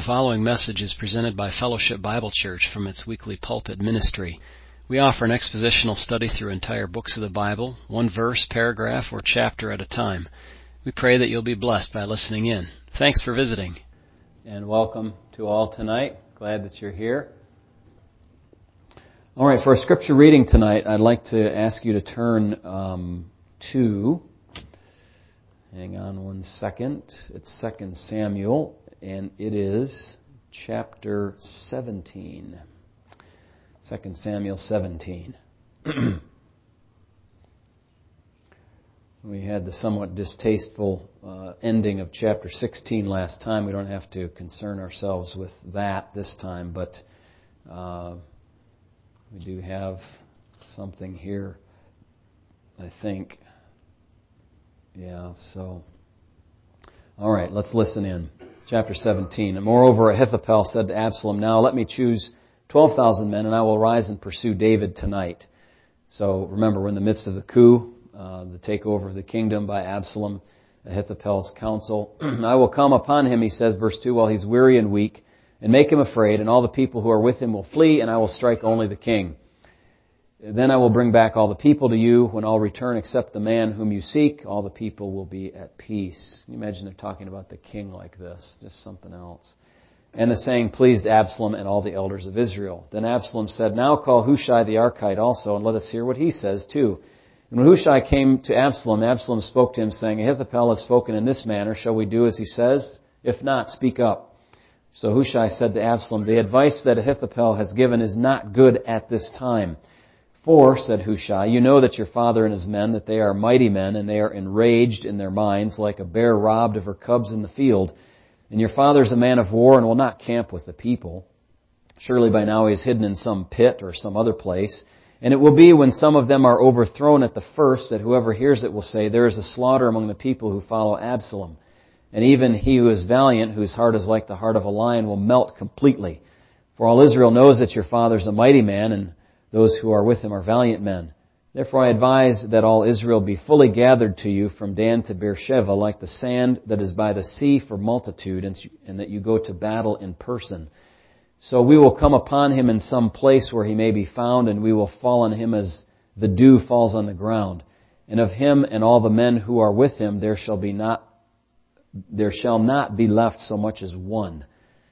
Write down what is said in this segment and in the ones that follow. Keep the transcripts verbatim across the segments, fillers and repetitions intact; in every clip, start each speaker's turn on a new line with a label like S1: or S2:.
S1: The following message is presented by Fellowship Bible Church from its weekly pulpit ministry. We offer an expositional study through entire books of the Bible, one verse, paragraph, or chapter at a time. We pray that you'll be blessed by listening in. Thanks for visiting.
S2: And welcome to all tonight. Glad that you're here. All right, for our scripture reading tonight, I'd like to ask you to turn um, to, hang on one second, it's Second Samuel, and it is chapter seventeen. Second Samuel seventeen. We had the somewhat distasteful uh, ending of chapter sixteen last time. We don't have to concern ourselves with that this time, but uh, we do have something here, I think. Yeah, so. All right, let's listen in. Chapter seventeen. And moreover, Ahithophel said to Absalom, "Now let me choose twelve thousand men, and I will rise and pursue David tonight." So remember, we're in the midst of the coup, uh, the takeover of the kingdom by Absalom, Ahithophel's counsel. "I will come upon him," he says, verse two, "while he's weary and weak, and make him afraid, and all the people who are with him will flee, and I will strike only the king. Then I will bring back all the people to you. When all return except the man whom you seek, all the people will be at peace." Can you imagine they're talking about the king like this? Just something else. And the saying pleased Absalom and all the elders of Israel. Then Absalom said, "Now call Hushai the Archite also, and let us hear what he says too." And when Hushai came to Absalom, Absalom spoke to him, saying, "Ahithophel has spoken in this manner. Shall we do as he says? If not, speak up." So Hushai said to Absalom, "The advice that Ahithophel has given is not good at this time. For," said Hushai, "you know that your father and his men, that they are mighty men, and they are enraged in their minds, like a bear robbed of her cubs in the field. And your father is a man of war, and will not camp with the people. Surely by now he is hidden in some pit or some other place. And it will be when some of them are overthrown at the first, that whoever hears it will say, 'There is a slaughter among the people who follow Absalom.' And even he who is valiant, whose heart is like the heart of a lion, will melt completely. For all Israel knows that your father is a mighty man, and those who are with him are valiant men. Therefore I advise that all Israel be fully gathered to you from Dan to Beersheba, like the sand that is by the sea for multitude, and that you go to battle in person. So we will come upon him in some place where he may be found, and we will fall on him as the dew falls on the ground. And of him and all the men who are with him there shall be not there shall not be left so much as one.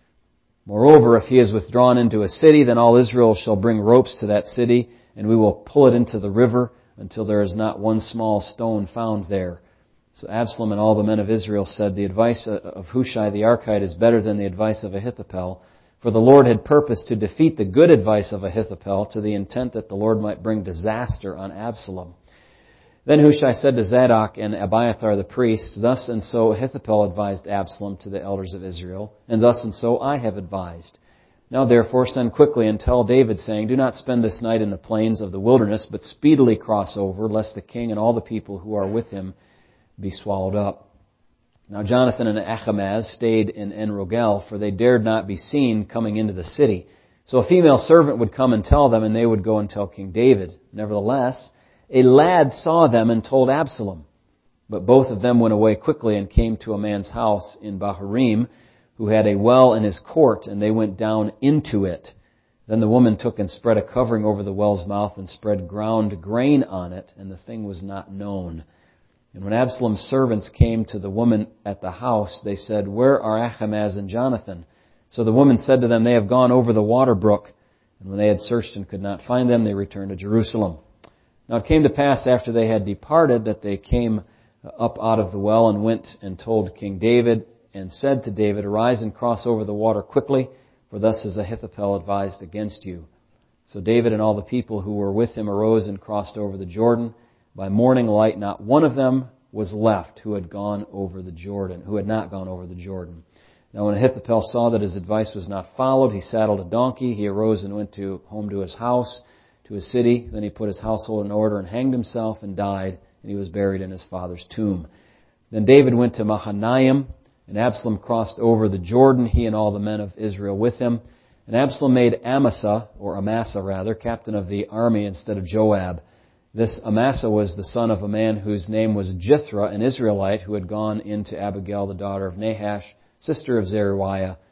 S2: Moreover, if he is withdrawn into a city, then all Israel shall bring ropes to that city, and we will pull it into the river until there is not one small stone found there." So Absalom and all the men of Israel said, "The advice of Hushai the Archite is better than the advice of Ahithophel, for the Lord had purposed to defeat the good advice of Ahithophel to the intent that the Lord might bring disaster on Absalom." Then Hushai said to Zadok and Abiathar the priests, "Thus and so Ahithophel advised Absalom to the elders of Israel, and thus and so I have advised. Now therefore send quickly and tell David, saying, 'Do not spend this night in the plains of the wilderness, but speedily cross over, lest the king and all the people who are with him be swallowed up.'" Now Jonathan and Ahimaaz stayed in En-Rogel, for they dared not be seen coming into the city. So a female servant would come and tell them, and they would go and tell King David. Nevertheless, a lad saw them and told Absalom. But both of them went away quickly and came to a man's house in Bahurim, who had a well in his court, and they went down into it. Then the woman took and spread a covering over the well's mouth and spread ground grain on it, and the thing was not known. And when Absalom's servants came to the woman at the house, they said, "Where are Ahimaaz and Jonathan?" So the woman said to them, "They have gone over the water brook." And when they had searched and could not find them, they returned to Jerusalem. Now it came to pass after they had departed that they came up out of the well and went and told King David and said to David, "Arise and cross over the water quickly, for thus has Ahithophel advised against you." So David and all the people who were with him arose and crossed over the Jordan. By morning light not one of them was left who had gone over the Jordan, who had not gone over the Jordan. Now when Ahithophel saw that his advice was not followed, he saddled a donkey. He arose and went to home to his house, to his city. Then he put his household in order and hanged himself and died, and he was buried in his father's tomb. Then David went to Mahanaim, and Absalom crossed over the Jordan, he and all the men of Israel with him. And Absalom made Amasa, or Amasa rather, captain of the army instead of Joab. This Amasa was the son of a man whose name was Jithra, an Israelite, who had gone in to Abigail, the daughter of Nahash, sister of Zeruiah,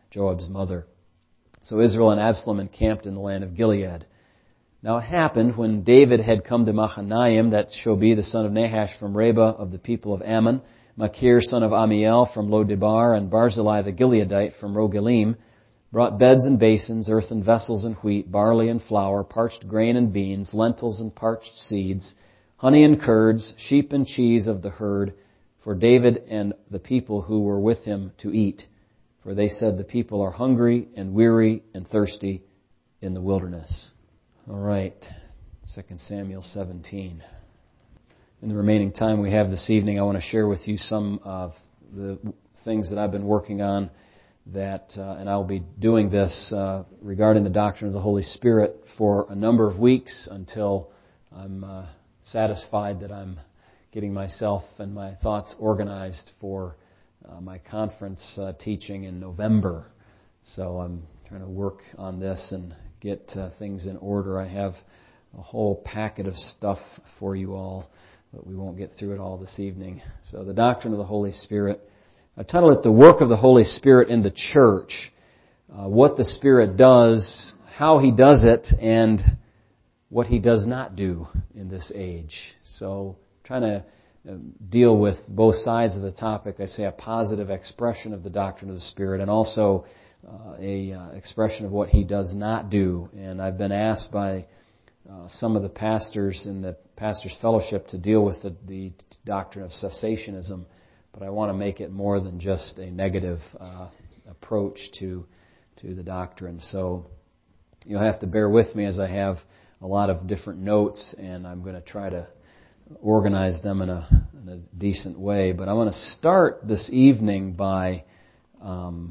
S2: Joab's mother. So Israel and Absalom encamped in the land of Gilead. Now it happened when David had come to Mahanaim that Shobi, the son of Nahash from Reba of the people of Ammon, Machir, son of Amiel from Lo-debar, and Barzillai the Gileadite from Rogelim, brought beds and basins, earthen vessels and wheat, barley and flour, parched grain and beans, lentils and parched seeds, honey and curds, sheep and cheese of the herd, for David and the people who were with him to eat. For they said, the people are hungry and weary and thirsty in the wilderness. All right, Second Samuel seventeen. In the remaining time we have this evening, I want to share with you some of the things that I've been working on that, uh, and I'll be doing this uh, regarding the doctrine of the Holy Spirit for a number of weeks until I'm uh, satisfied that I'm getting myself and my thoughts organized for uh, my conference uh, teaching in November. So I'm trying to work on this and get uh, things in order. I have a whole packet of stuff for you all, but we won't get through it all this evening. So the doctrine of the Holy Spirit. I title it The Work of the Holy Spirit in the Church. Uh, what the Spirit does, how He does it, and what He does not do in this age. So trying to deal with both sides of the topic. I say a positive expression of the doctrine of the Spirit and also uh, a uh, expression of what He does not do. And I've been asked by uh, some of the pastors in the Pastors Fellowship to deal with the, the doctrine of cessationism. But I want to make it more than just a negative uh, approach to to the doctrine. So you'll have to bear with me as I have a lot of different notes, and I'm going to try to organize them in a, in a decent way. But I want to start this evening by um,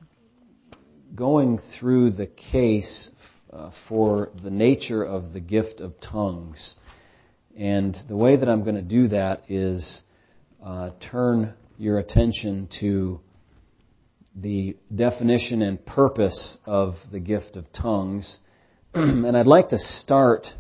S2: going through the case uh, for the nature of the gift of tongues. And the way that I'm going to do that is Uh, turn your attention to the definition and purpose of the gift of tongues. And I'd like to start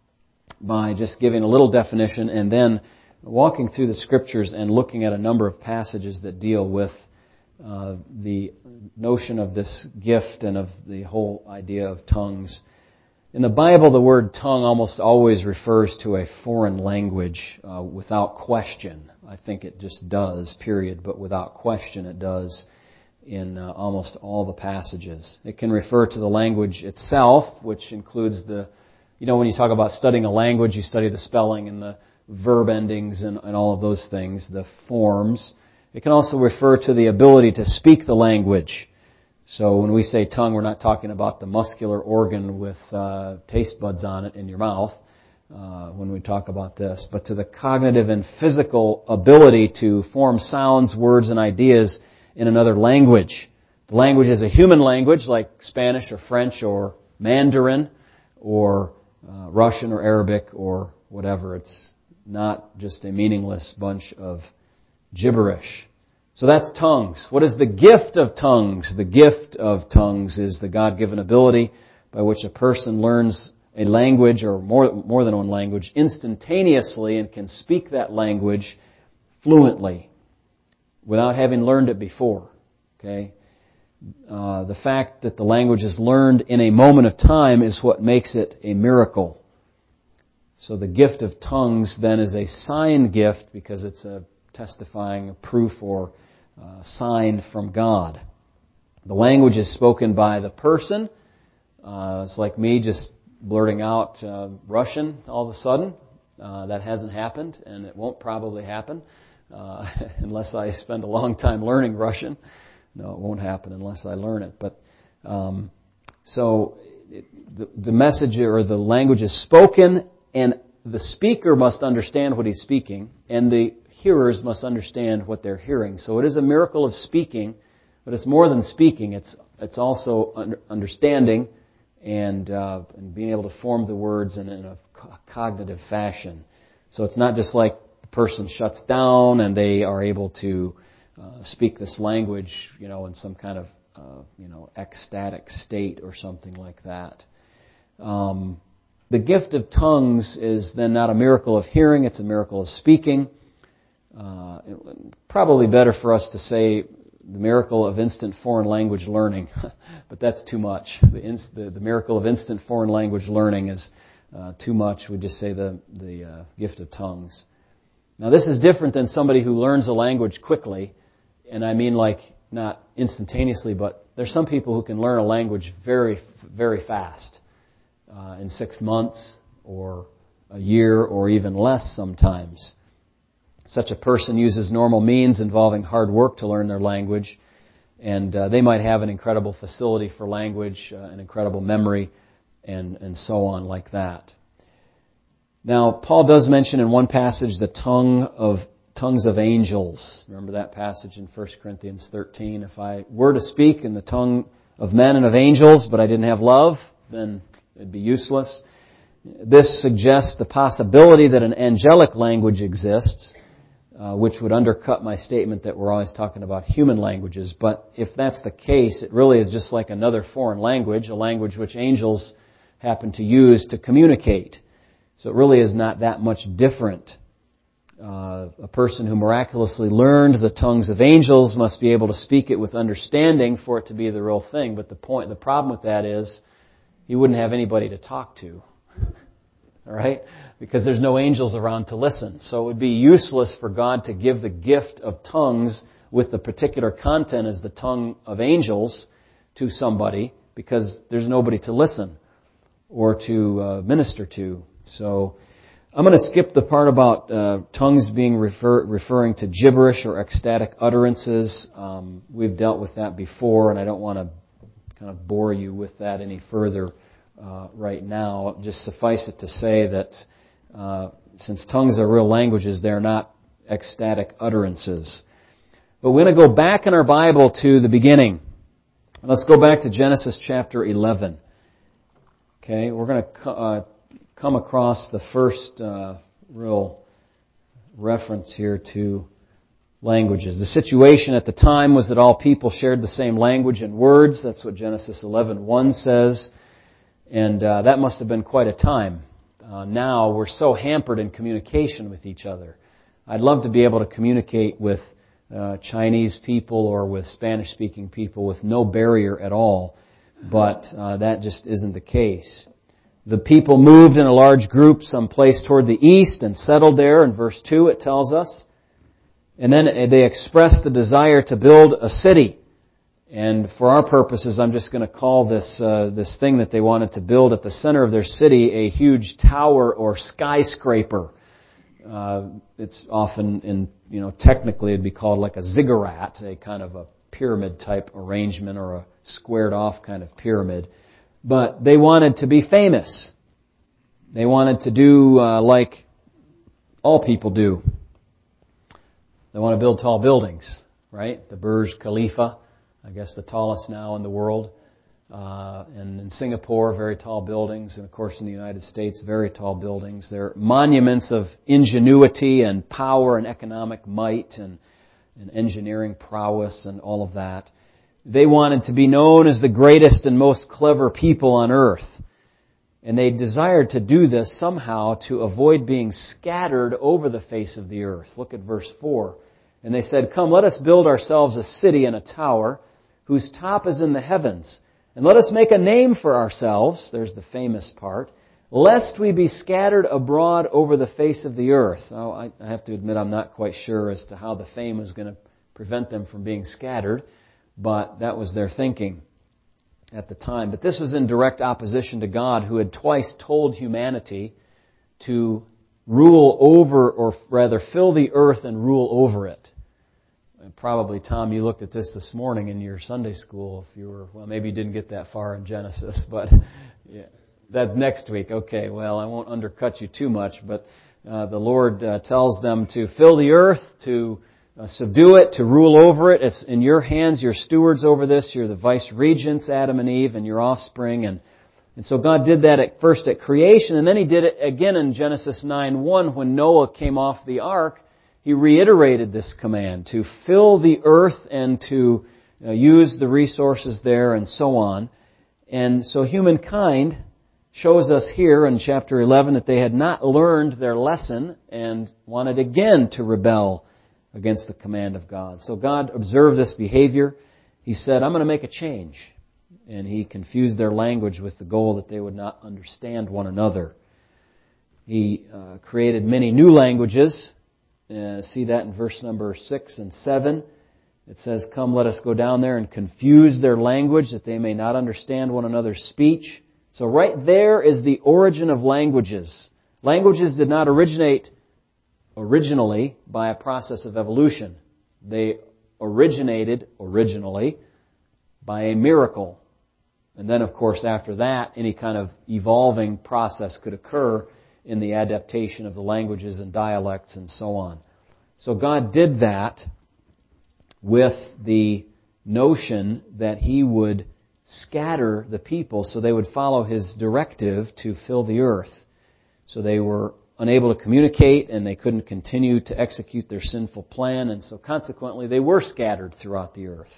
S2: by just giving a little definition and then walking through the Scriptures and looking at a number of passages that deal with uh, the notion of this gift and of the whole idea of tongues. In the Bible, the word tongue almost always refers to a foreign language uh, without question. I think it just does, period, but without question it does in uh, almost all the passages. It can refer to the language itself, which includes the, you know, when you talk about studying a language, you study the spelling and the verb endings and, and all of those things, the forms. It can also refer to the ability to speak the language. So when we say tongue, we're not talking about the muscular organ with uh, taste buds on it in your mouth uh, when we talk about this, but to the cognitive and physical ability to form sounds, words, and ideas in another language. The language is a human language like Spanish or French or Mandarin or uh, Russian or Arabic or whatever. It's not just a meaningless bunch of gibberish. So that's tongues. What is the gift of tongues? The gift of tongues is the God-given ability by which a person learns a language or more more than one language instantaneously and can speak that language fluently without having learned it before. Okay, uh, the fact that the language is learned in a moment of time is what makes it a miracle. So the gift of tongues then is a sign gift because it's a testifying, a proof or uh, sign from God. The language is spoken by the person. Uh, it's like me just blurting out uh, Russian all of a sudden. Uh, that hasn't happened, and it won't probably happen uh, unless I spend a long time learning Russian. No, it won't happen unless I learn it. But um, so it, the, the message or the language is spoken, and the speaker must understand what he's speaking, and the hearers must understand what they're hearing. So it is a miracle of speaking, but it's more than speaking. It's it's also understanding and, uh, and being able to form the words in, in a cognitive fashion. So it's not just like the person shuts down and they are able to uh, speak this language, you know, in some kind of uh, you know ecstatic state or something like that. Um, the gift of tongues is then not a miracle of hearing; it's a miracle of speaking. Uh, probably better for us to say the miracle of instant foreign language learning, but that's too much. The, inst, the, the miracle of instant foreign language learning is uh, too much. We just say the, the uh, gift of tongues. Now this is different than somebody who learns a language quickly, and I mean like not instantaneously, but there's some people who can learn a language very, very fast, uh, in six months or a year or even less sometimes. Such a person uses normal means involving hard work to learn their language, and uh, they might have an incredible facility for language, uh, an incredible memory, and, and so on like that. Now, Paul does mention in one passage the tongue of tongues of angels. Remember that passage in First Corinthians thirteen? If I were to speak in the tongue of men and of angels, but I didn't have love, then it'd be useless. This suggests the possibility that an angelic language exists, uh, which would undercut my statement that we're always talking about human languages. But if that's the case, it really is just like another foreign language, a language which angels happen to use to communicate. So it really is not that much different. Uh, a person who miraculously learned the tongues of angels must be able to speak it with understanding for it to be the real thing. But the point, the problem with that is he wouldn't have anybody to talk to. All right? Because there's no angels around to listen. So it would be useless for God to give the gift of tongues with the particular content as the tongue of angels to somebody, because there's nobody to listen or to uh, minister to. So I'm going to skip the part about uh, tongues being refer- referring to gibberish or ecstatic utterances. Um, we've dealt with that before, and I don't want to kind of bore you with that any further uh, right now. Just suffice it to say that uh, since tongues are real languages, they're not ecstatic utterances. But we're going to go back in our Bible to the beginning. Let's go back to Genesis chapter eleven. Okay, we're going to uh, come across the first uh, real reference here to languages. The situation at the time was that all people shared the same language and words. That's what Genesis eleven one says. And uh, that must have been quite a time. Uh, now we're so hampered in communication with each other. I'd love to be able to communicate with uh, Chinese people or with Spanish-speaking people with no barrier at all. But uh, that just isn't the case. The people moved in a large group someplace toward the east and settled there. In verse two it tells us. And then they expressed the desire to build a city. And for our purposes, I'm just going to call this uh, this thing that they wanted to build at the center of their city a huge tower or skyscraper. Uh, it's often, in you know, technically it'd be called like a ziggurat, a kind of a pyramid type arrangement or a squared off kind of pyramid. But they wanted to be famous. They wanted to do uh, like all people do. They want to build tall buildings, right? The Burj Khalifa, I guess the tallest now in the world. Uh, and in Singapore, very tall buildings. And of course in the United States, very tall buildings. They're monuments of ingenuity and power and economic might and, and engineering prowess and all of that. They wanted to be known as the greatest and most clever people on earth. And they desired to do this somehow to avoid being scattered over the face of the earth. Look at verse four. And they said, "Come, let us build ourselves a city and a tower, whose top is in the heavens. And let us make a name for ourselves," there's the famous part, "lest we be scattered abroad over the face of the earth." Now, I have to admit I'm not quite sure as to how the fame was going to prevent them from being scattered. But that was their thinking at the time. But this was in direct opposition to God, who had twice told humanity to rule over, or rather fill the earth and rule over it. And probably, Tom, you looked at this this morning in your Sunday school. If you were, well, maybe you didn't get that far in Genesis, but yeah, that's next week. Okay, well, I won't undercut you too much, but uh, the Lord uh, tells them to fill the earth, to Uh, subdue it, to rule over it. It's in your hands. You're stewards over this. You're the vice regents, Adam and Eve, and your offspring. And, and so God did that at first at creation, and then He did it again in Genesis nine one when Noah came off the ark. He reiterated this command to fill the earth and to uh, use the resources there and so on. And so humankind shows us here in chapter eleven that they had not learned their lesson and wanted again to rebel against the command of God. So God observed this behavior. He said, I'm going to make a change. And He confused their language with the goal that they would not understand one another. He uh, created many new languages. Uh, see that in verse number six and seven. It says, come, let us go down there and confuse their language that they may not understand one another's speech. So right there is the origin of languages. Languages did not originate originally by a process of evolution. They originated originally by a miracle. And then, of course, after that, any kind of evolving process could occur in the adaptation of the languages and dialects and so on. So God did that with the notion that He would scatter the people so they would follow His directive to fill the earth. So they were unable to communicate and they couldn't continue to execute their sinful plan, and so consequently they were scattered throughout the earth.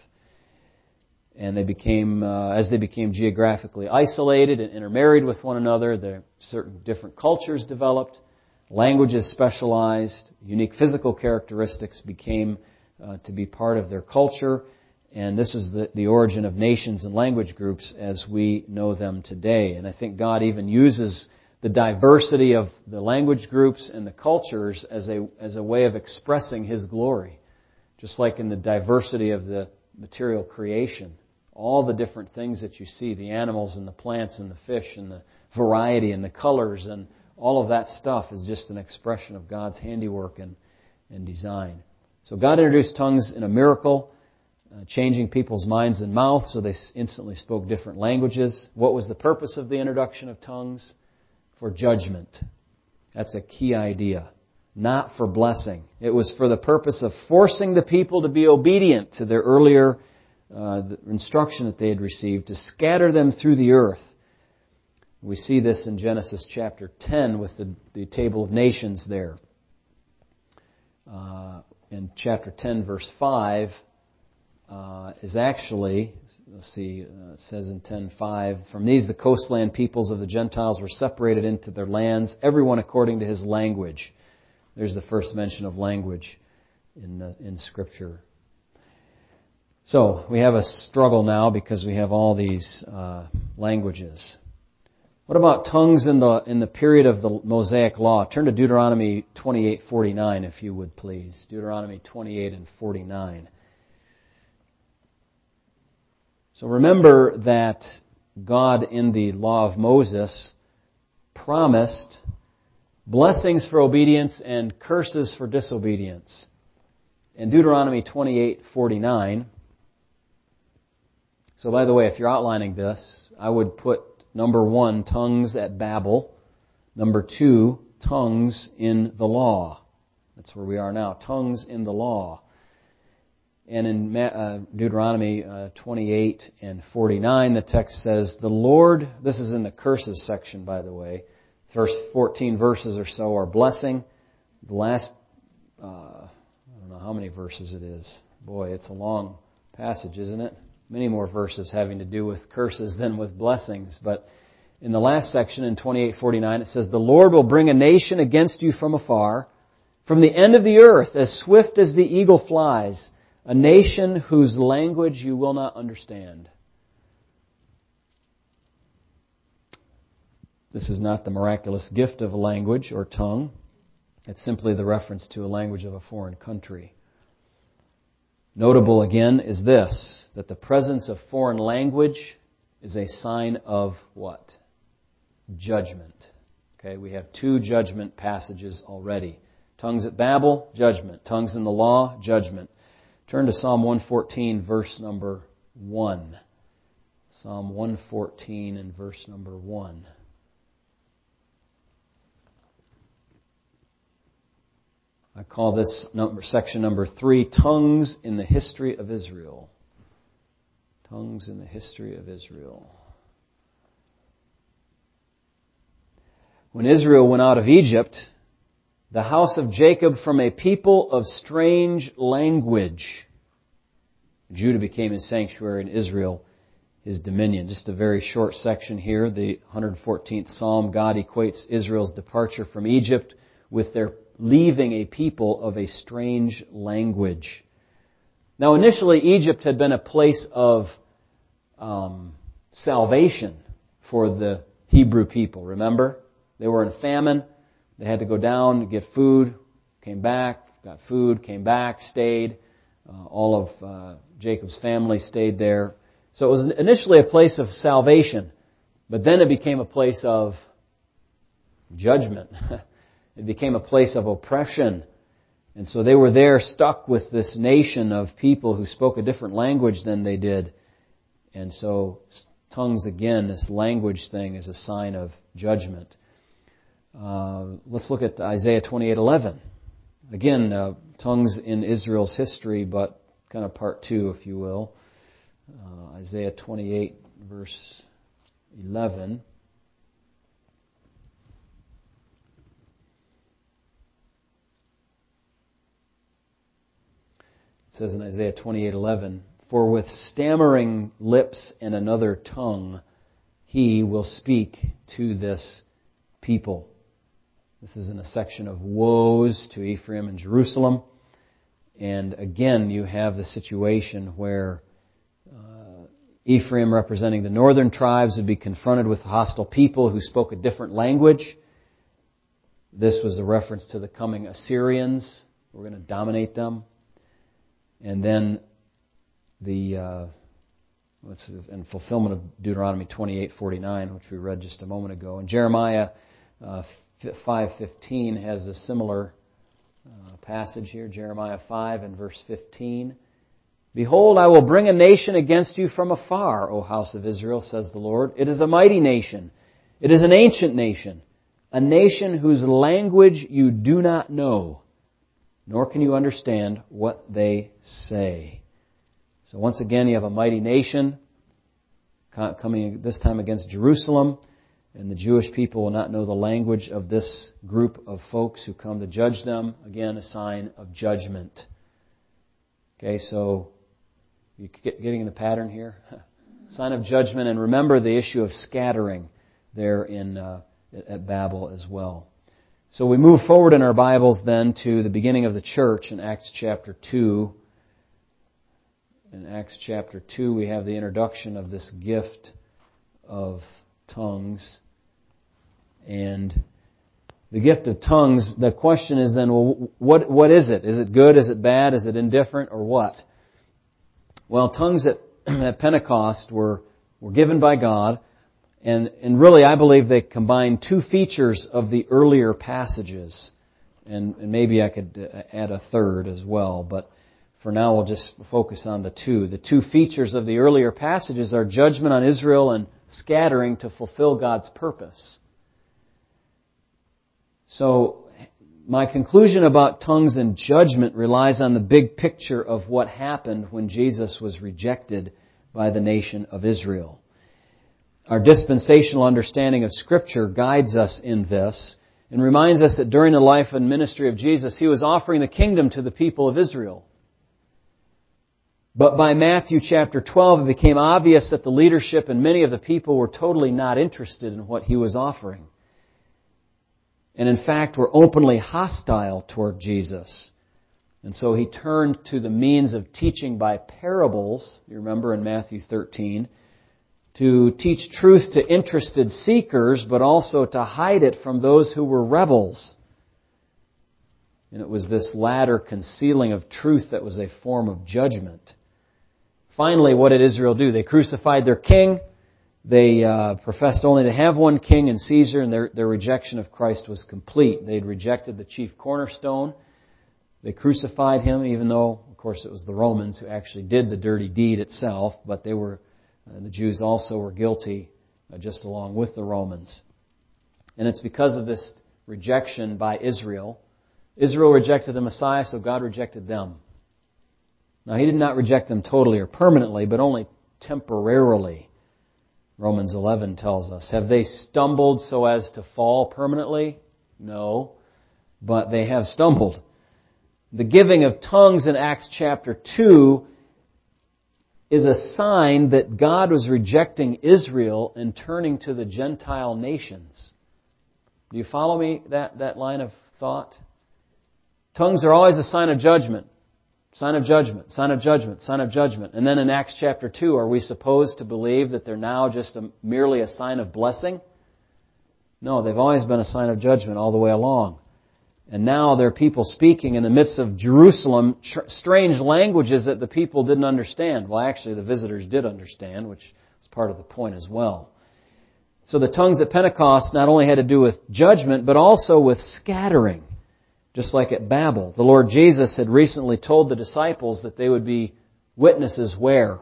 S2: And they became, uh, as they became geographically isolated and intermarried with one another, there certain different cultures developed, languages specialized, unique physical characteristics became uh, to be part of their culture, and this is the, the origin of nations and language groups as we know them today. And I think God even uses the diversity of the language groups and the cultures as a as a way of expressing His glory. Just like in the diversity of the material creation. All the different things that you see, the animals and the plants and the fish and the variety and the colors and all of that stuff is just an expression of God's handiwork and, and design. So God introduced tongues in a miracle, uh, changing people's minds and mouths so they instantly spoke different languages. What was the purpose of the introduction of tongues? For judgment. That's a key idea. Not for blessing. It was for the purpose of forcing the people to be obedient to their earlier uh, instruction that they had received, to scatter them through the earth. We see this in Genesis chapter ten with the, the table of nations there. Uh, in chapter ten, verse five, Uh, is actually, let's see, uh, it says in ten five, from these the coastland peoples of the Gentiles were separated into their lands, everyone according to his language. There's the first mention of language in the, in Scripture. So we have a struggle now because we have all these uh, languages. What about tongues in the in the period of the Mosaic Law? Turn to Deuteronomy twenty-eight forty-nine, if you would, please. Deuteronomy twenty-eight and forty-nine. So remember that God in the law of Moses promised blessings for obedience and curses for disobedience. In Deuteronomy twenty-eight forty-nine, so by the way, if you're outlining this, I would put number one, tongues at Babel. Number two, tongues in the law. That's where we are now, tongues in the law. And in uh, Deuteronomy uh, twenty-eight and forty-nine, the text says, the Lord, this is in the curses section, by the way, first fourteen verses or so are blessing. The last, uh, I don't know how many verses it is. Boy, it's a long passage, isn't it? Many more verses having to do with curses than with blessings. But in the last section, in twenty-eight forty-nine, it says, the Lord will bring a nation against you from afar, from the end of the earth, as swift as the eagle flies, a nation whose language you will not understand. This is not the miraculous gift of a language or tongue. It's simply the reference to a language of a foreign country. Notable again is this, that the presence of foreign language is a sign of what? Judgment. Okay, we have two judgment passages already. Tongues at Babel, judgment. Tongues in the law, judgment. Turn to Psalm one fourteen, verse number one. Psalm one fourteen and verse number one. I call this number, section number three, Tongues in the History of Israel. Tongues in the History of Israel. When Israel went out of Egypt, the house of Jacob from a people of strange language. Judah became his sanctuary and Israel his dominion. Just a very short section here, the one hundred fourteenth Psalm. God equates Israel's departure from Egypt with their leaving a people of a strange language. Now, initially, Egypt had been a place of um, salvation for the Hebrew people. Remember? They were in famine. They had to go down to get food, came back, got food, came back, stayed. Uh, all of uh, Jacob's family stayed there. So it was initially a place of salvation, but then it became a place of judgment. It became a place of oppression. And so they were there stuck with this nation of people who spoke a different language than they did. And so tongues, again, this language thing is a sign of judgment. Uh, let's look at Isaiah twenty-eight eleven. Again, uh, tongues in Israel's history, but kind of part two, if you will. Uh, Isaiah twenty-eight, verse eleven. It says in Isaiah twenty-eight eleven, "For with stammering lips and another tongue he will speak to this people." This is in a section of woes to Ephraim and Jerusalem. And again, you have the situation where uh, Ephraim, representing the northern tribes, would be confronted with hostile people who spoke a different language. This was a reference to the coming Assyrians. We're going to dominate them. And then the uh, what's in fulfillment of Deuteronomy twenty-eight forty-nine, which we read just a moment ago. And Jeremiah uh, five fifteen has a similar uh, passage here. Jeremiah five and verse fifteen. "Behold, I will bring a nation against you from afar, O house of Israel, says the Lord. It is a mighty nation. It is an ancient nation, a nation whose language you do not know, nor can you understand what they say." So once again, you have a mighty nation coming this time against Jerusalem, and the Jewish people will not know the language of this group of folks who come to judge them. Again, a sign of judgment. Okay, so you get, getting the pattern here? Sign of judgment, and remember the issue of scattering there in uh, at Babel as well. So we move forward in our Bibles then to the beginning of the church in Acts chapter two. In Acts chapter two, we have the introduction of this gift of tongues. And the gift of tongues, the question is then, well, what what is it? Is it good? Is it bad? Is it indifferent? Or what? Well, tongues at, at Pentecost were, were given by God. And, and really, I believe they combine two features of the earlier passages. And, and maybe I could add a third as well. But for now, we'll just focus on the two. The two features of the earlier passages are judgment on Israel and scattering to fulfill God's purpose. So, my conclusion about tongues and judgment relies on the big picture of what happened when Jesus was rejected by the nation of Israel. Our dispensational understanding of Scripture guides us in this and reminds us that during the life and ministry of Jesus, He was offering the kingdom to the people of Israel. But by Matthew chapter twelve, it became obvious that the leadership and many of the people were totally not interested in what He was offering. And in fact, were openly hostile toward Jesus. And so He turned to the means of teaching by parables, you remember in Matthew thirteen, to teach truth to interested seekers, but also to hide it from those who were rebels. And it was this latter concealing of truth that was a form of judgment. Finally, what did Israel do? They crucified their king. They uh, professed only to have one king in Caesar, and their, their rejection of Christ was complete. They had rejected the chief cornerstone. They crucified Him, even though, of course, it was the Romans who actually did the dirty deed itself, but they were, uh, the Jews also were guilty uh, just along with the Romans. And it's because of this rejection by Israel. Israel rejected the Messiah, so God rejected them. Now, He did not reject them totally or permanently, but only temporarily. Romans eleven tells us. Have they stumbled so as to fall permanently? No, but they have stumbled. The giving of tongues in Acts chapter two is a sign that God was rejecting Israel and turning to the Gentile nations. Do you follow me, that, that line of thought? Tongues are always a sign of judgment. Sign of judgment, sign of judgment, sign of judgment. And then in Acts chapter two, are we supposed to believe that they're now just a, merely a sign of blessing? No, they've always been a sign of judgment all the way along. And now there are people speaking in the midst of Jerusalem, tr- strange languages that the people didn't understand. Well, actually, the visitors did understand, which was part of the point as well. So the tongues at Pentecost not only had to do with judgment, but also with scattering. Just like at Babel. The Lord Jesus had recently told the disciples that they would be witnesses where?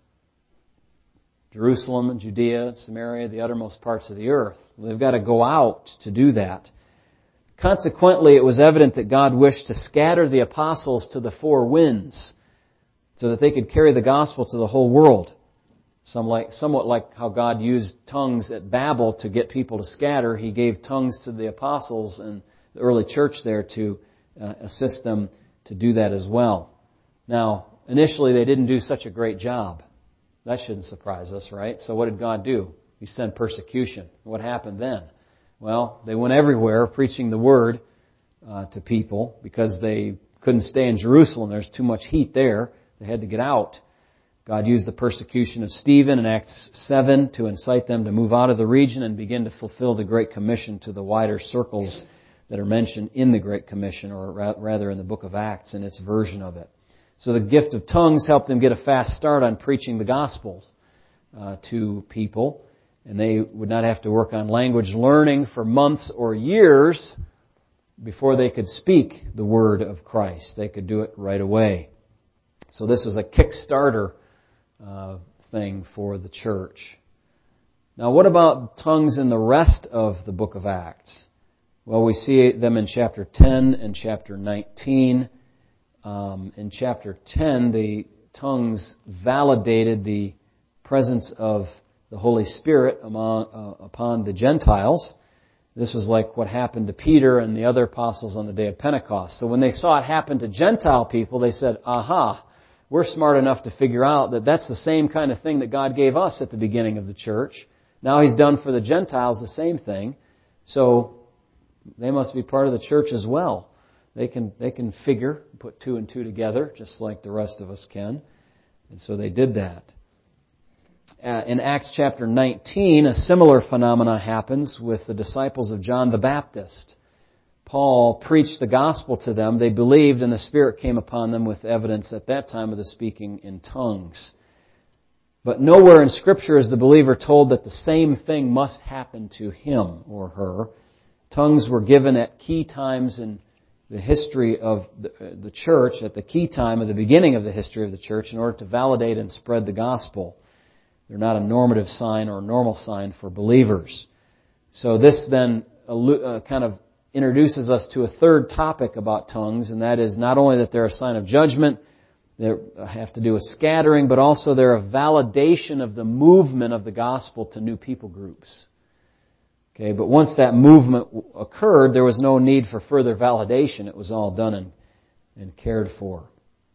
S2: Jerusalem and Judea and Samaria, the uttermost parts of the earth. They've got to go out to do that. Consequently, it was evident that God wished to scatter the apostles to the four winds so that they could carry the gospel to the whole world. Some like, somewhat like how God used tongues at Babel to get people to scatter. He gave tongues to the apostles and the early church there to uh, assist them to do that as well. Now, initially they didn't do such a great job. That shouldn't surprise us, right? So what did God do? He sent persecution. What happened then? Well, they went everywhere preaching the word uh, to people because they couldn't stay in Jerusalem. There's too much heat there. They had to get out. God used the persecution of Stephen in Acts seven to incite them to move out of the region and begin to fulfill the Great Commission to the wider circles that are mentioned in the Great Commission, or rather in the book of Acts and its version of it. So the gift of tongues helped them get a fast start on preaching the Gospels uh, to people. And they would not have to work on language learning for months or years before they could speak the word of Christ. They could do it right away. So this was a kickstarter uh, thing for the church. Now what about tongues in the rest of the book of Acts? Well, we see them in chapter ten and chapter nineteen. Um, in chapter ten, the tongues validated the presence of the Holy Spirit among, uh, upon the Gentiles. This was like what happened to Peter and the other apostles on the day of Pentecost. So when they saw it happen to Gentile people, they said, aha, we're smart enough to figure out that that's the same kind of thing that God gave us at the beginning of the church. Now He's done for the Gentiles the same thing. So they must be part of the church as well. They can they can figure, put two and two together, just like the rest of us can. And so they did that. Uh, in Acts chapter nineteen, a similar phenomena happens with the disciples of John the Baptist. Paul preached the gospel to them. They believed, and the Spirit came upon them with evidence at that time of the speaking in tongues. But nowhere in Scripture is the believer told that the same thing must happen to him or her. Tongues were given at key times in the history of the, the church, at the key time of the beginning of the history of the church, in order to validate and spread the gospel. They're not a normative sign or a normal sign for believers. So this then uh, kind of introduces us to a third topic about tongues, and that is not only that they're a sign of judgment, they have to do with scattering, but also they're a validation of the movement of the gospel to new people groups. Okay, but once that movement occurred, there was no need for further validation. It was all done and, and cared for.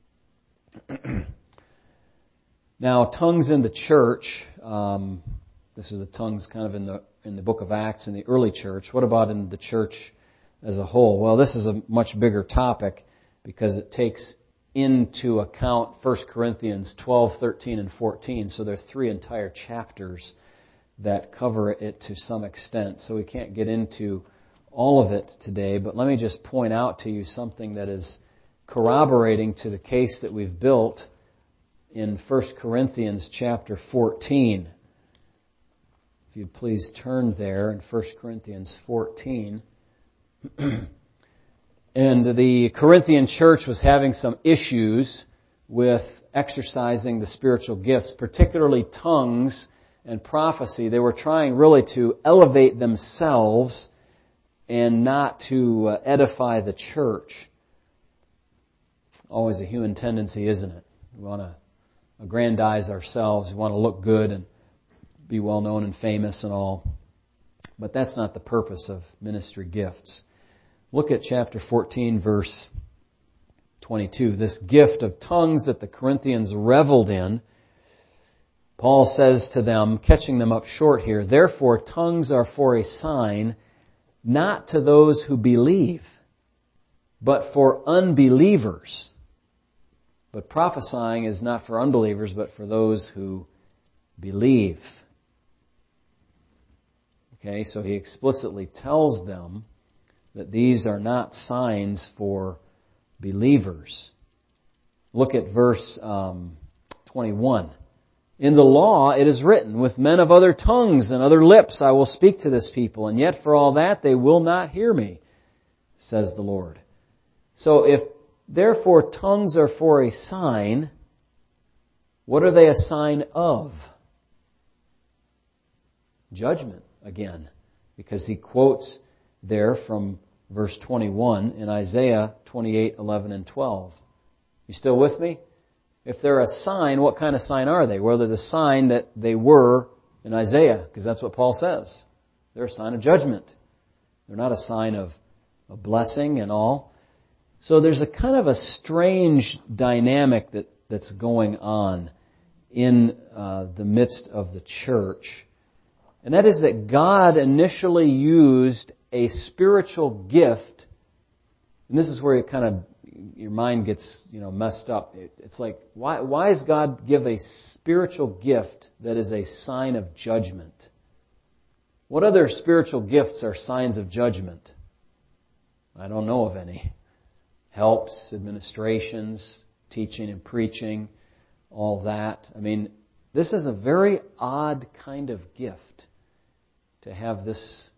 S2: Now, tongues in the church. Um, this is the tongues kind of in the in the book of Acts in the early church. What about in the church as a whole? Well, this is a much bigger topic because it takes into account First Corinthians twelve, thirteen, and fourteen. So there are three entire chapters that cover it to some extent. So we can't get into all of it today, but let me just point out to you something that is corroborating to the case that we've built in First Corinthians chapter fourteen. If you'd please turn there in First Corinthians fourteen. And the Corinthian church was having some issues with exercising the spiritual gifts, particularly tongues and prophecy. They were trying really to elevate themselves and not to uh, edify the church. Always a human tendency, isn't it? We want to aggrandize ourselves. We want to look good and be well known and famous and all. But that's not the purpose of ministry gifts. Look at chapter fourteen, verse twenty-two. This gift of tongues that the Corinthians reveled in, Paul says to them, catching them up short here, therefore tongues are for a sign, not to those who believe, but for unbelievers. But prophesying is not for unbelievers, but for those who believe. Okay, so he explicitly tells them that these are not signs for believers. Look at verse um, twenty-one. In the law it is written, with men of other tongues and other lips I will speak to this people, and yet for all that they will not hear me, says the Lord. So if therefore tongues are for a sign, what are they a sign of? Judgment, again. Because he quotes there from verse twenty-one in Isaiah twenty-eight, eleven, and twelve. You still with me? If they're a sign, what kind of sign are they? Well, they're the sign that they were in Isaiah, because that's what Paul says. They're a sign of judgment. They're not a sign of a blessing and all. So there's a kind of a strange dynamic that, that's going on in uh, the midst of the church. And that is that God initially used a spiritual gift. And this is where it kind of, your mind gets, you know, messed up. It, it's like, why, why does God give a spiritual gift that is a sign of judgment? What other spiritual gifts are signs of judgment? I don't know of any. Helps, administrations, teaching and preaching, all that. I mean, this is a very odd kind of gift to have this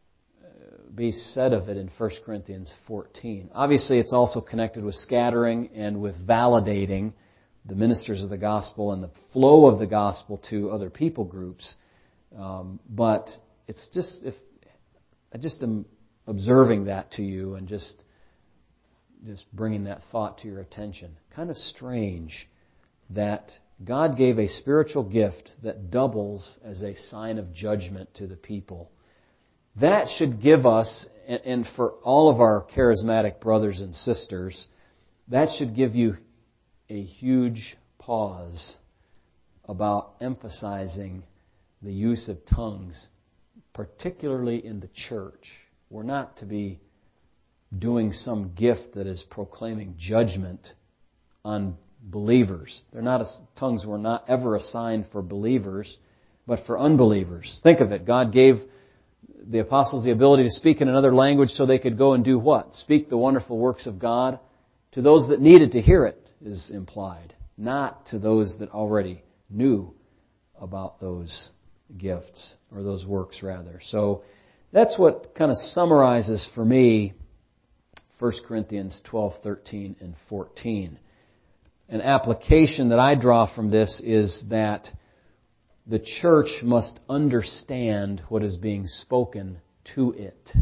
S2: be said of it in First Corinthians fourteen. Obviously, it's also connected with scattering and with validating the ministers of the gospel and the flow of the gospel to other people groups. Um, but it's just, if I just am observing that to you and just just bringing that thought to your attention. Kind of strange that God gave a spiritual gift that doubles as a sign of judgment to the people. That should give us, and for all of our charismatic brothers and sisters, that should give you a huge pause about emphasizing the use of tongues, particularly in the church. We're not to be doing some gift that is proclaiming judgment on believers. They're not, tongues were not ever a sign for believers, but for unbelievers. Think of it. God gave the apostles the ability to speak in another language so they could go and do what? Speak the wonderful works of God to those that needed to hear it, is implied. Not to those that already knew about those gifts, or those works rather. So that's what kind of summarizes for me First Corinthians twelve, thirteen, and fourteen. An application that I draw from this is that the church must understand what is being spoken to it.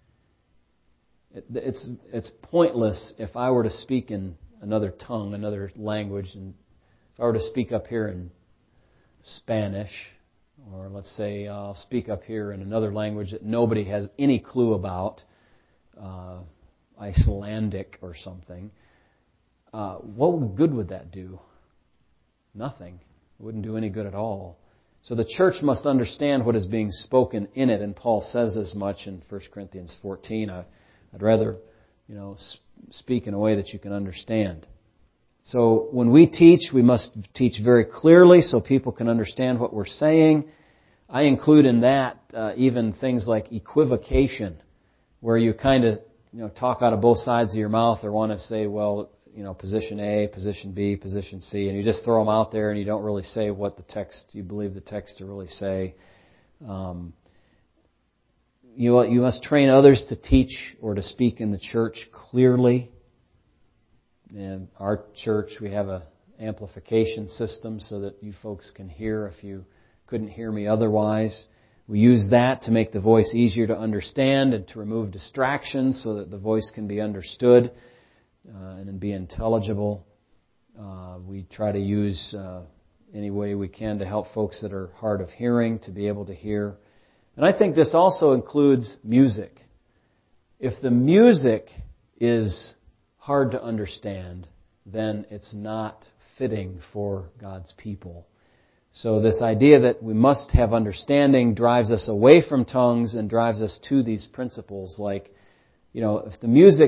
S2: It's, it's pointless if I were to speak in another tongue, another language, and if I were to speak up here in Spanish, or let's say I'll speak up here in another language that nobody has any clue about, uh, Icelandic or something, uh, what good would that do? Nothing. It wouldn't do any good at all. So the church must understand what is being spoken in it, and Paul says as much in First Corinthians fourteen. I, I'd rather, you know, speak in a way that you can understand. So when we teach, we must teach very clearly so people can understand what we're saying. I include in that uh, even things like equivocation, where you kind of, you know, talk out of both sides of your mouth, or want to say, well, you know, position A, position B, position C, and you just throw them out there and you don't really say what the text, you believe the text to really say. Um, you, you must train others to teach or to speak in the church clearly. In our church, we have an amplification system so that you folks can hear if you couldn't hear me otherwise. We use that to make the voice easier to understand and to remove distractions so that the voice can be understood uh, and be intelligible. Uh, we try to use uh, any way we can to help folks that are hard of hearing to be able to hear. And I think this also includes music. If the music is hard to understand, then it's not fitting for God's people. So this idea that we must have understanding drives us away from tongues and drives us to these principles like, you know, if the music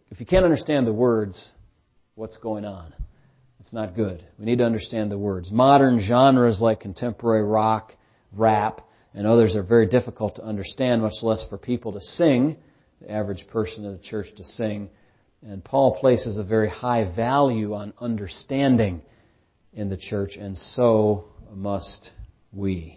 S2: if you can't understand the words, what's going on? It's not good. We need to understand the words. Modern genres like contemporary rock, rap, and others are very difficult to understand, much less for people to sing, the average person in the church to sing. And Paul places a very high value on understanding in the church, and so must we.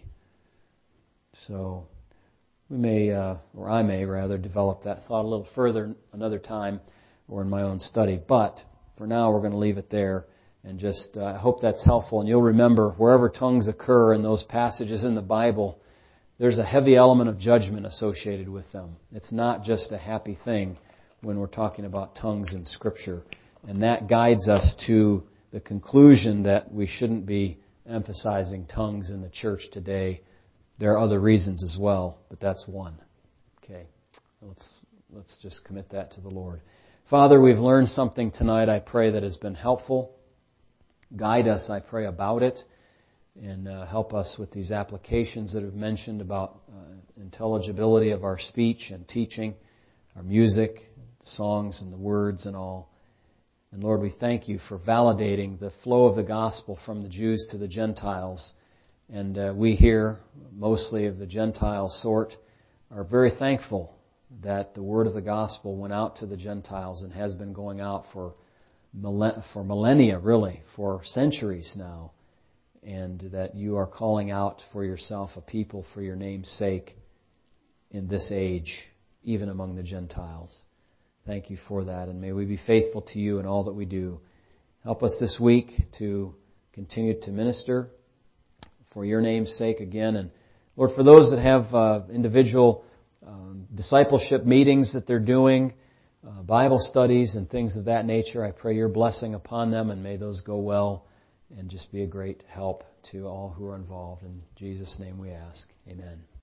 S2: So we may, uh, or I may rather, develop that thought a little further another time or in my own study. But for now, we're going to leave it there. And just, uh, I hope that's helpful. And you'll remember, wherever tongues occur in those passages in the Bible, there's a heavy element of judgment associated with them. It's not just a happy thing when we're talking about tongues in Scripture. And that guides us to the conclusion that we shouldn't be emphasizing tongues in the church today. There are other reasons as well, but that's one. Okay, let's let's just commit that to the Lord. Father, we've learned something tonight, I pray, that has been helpful. Guide us, I pray, about it, and uh, help us with these applications that I've mentioned about uh, intelligibility of our speech and teaching, our music, songs and the words and all. And Lord, we thank you for validating the flow of the gospel from the Jews to the Gentiles. And uh, we here, mostly of the Gentile sort, are very thankful that the word of the gospel went out to the Gentiles and has been going out for for millennia, really, for centuries now, and that you are calling out for yourself a people for your name's sake in this age, even among the Gentiles. Thank you for that, and may we be faithful to you in all that we do. Help us this week to continue to minister for your name's sake again. And Lord, for those that have uh, individual um, discipleship meetings that they're doing, uh, Bible studies and things of that nature, I pray your blessing upon them, and may those go well and just be a great help to all who are involved. In Jesus' name we ask. Amen.